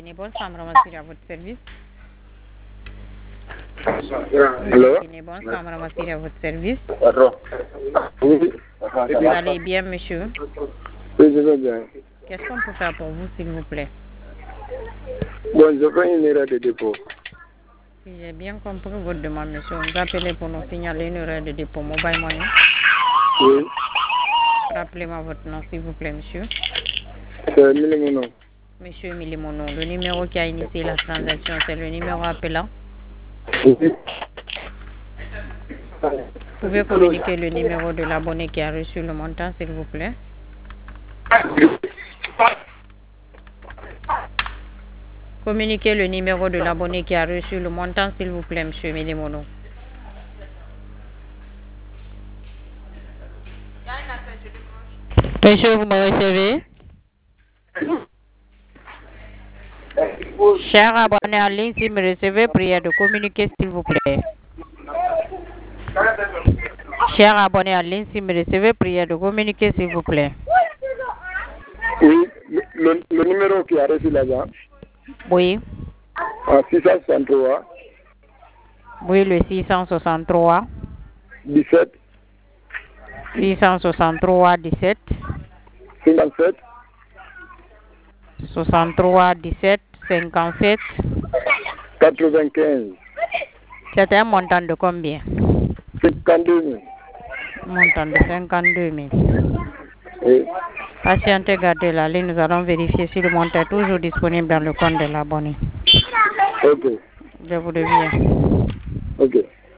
Guinée-Bonne, femme ramasser à votre service. Allô? Guinée-Bonne, femme ramasser à votre service. Oui. Vous allez bien, monsieur? Oui, je vais bien. Qu'est-ce qu'on peut faire pour vous, s'il vous plaît? Bon, je fais une erreur de dépôt. Si j'ai bien compris votre demande, monsieur, vous appelez pour nous signaler une erreur de dépôt mobile money. Oui. Rappelez-moi votre nom, s'il vous plaît, monsieur. C'est Milimono. Monsieur Milimono, le numéro qui a initié la transaction, c'est le numéro appelant. Oui. Vous pouvez communiquer le numéro de l'abonné qui a reçu le montant, s'il vous plaît. Communiquez le numéro de l'abonné qui a reçu le montant, s'il vous plaît, monsieur Milimono. Monsieur, vous me recevez? Cher abonné en ligne, si vous me recevez, priez de communiquer, s'il vous plaît. Cher abonné en ligne, si vous me recevez, priez de communiquer, s'il vous plaît. Oui, le numéro qui a reçu là-bas. Oui. 663. Oui, le 663. 17. 663 17. 57. 63 17 57. 95. C'est un montant de combien? 52 000. Montant de 52 000. Oui. Patientez, gardez la ligne, nous allons vérifier si le montant est toujours disponible dans le compte de l'abonné. Ok. Je vous reviens. Ok.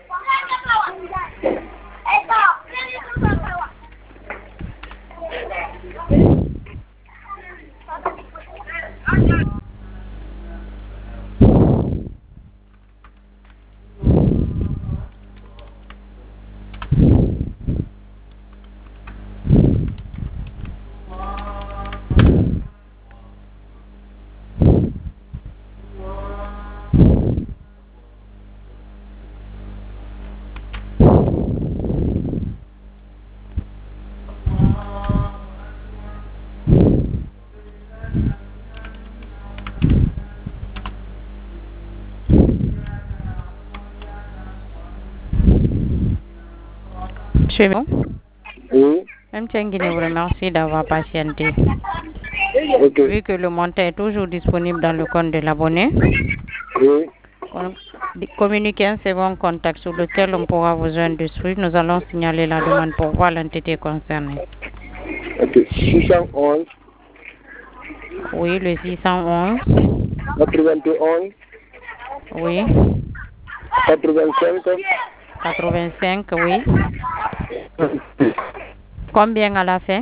Monsieur, bon? Oui. M. Guinée vous remercie d'avoir patienté. Ok. Vu que le montant est toujours disponible dans le compte de l'abonné, Oui. communiquez un second contact sur lequel on pourra vous joindre de suite. Nous allons signaler la demande pour voir l'entité concernée. Ok. 611. Oui, le 611. 91. Oui. 85. 85, oui. Combien à la fin?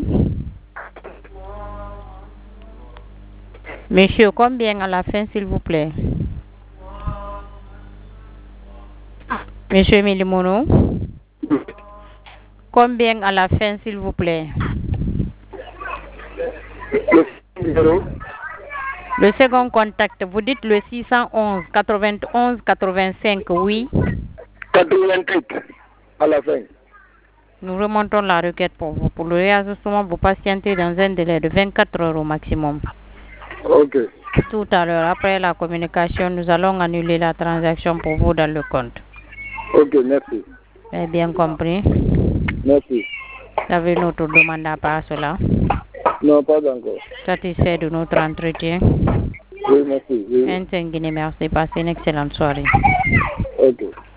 Monsieur, combien à la fin, s'il vous plaît? Monsieur Milimono? Combien à la fin, s'il vous plaît? Le second contact, vous dites le 611, 91, 85, oui. 88 à la fin. Nous remontons la requête pour vous. Pour le réajustement, vous patientez dans un délai de 24 heures au maximum. Ok. Tout à l'heure, après la communication, nous allons annuler la transaction pour vous dans le compte. Ok, merci. Vous avez bien compris? Merci. Vous avez une autre demande à part cela? Non, pas encore. Satisfait de notre entretien? Oui, merci. Oui. Merci. Passez une excellente soirée. Ok.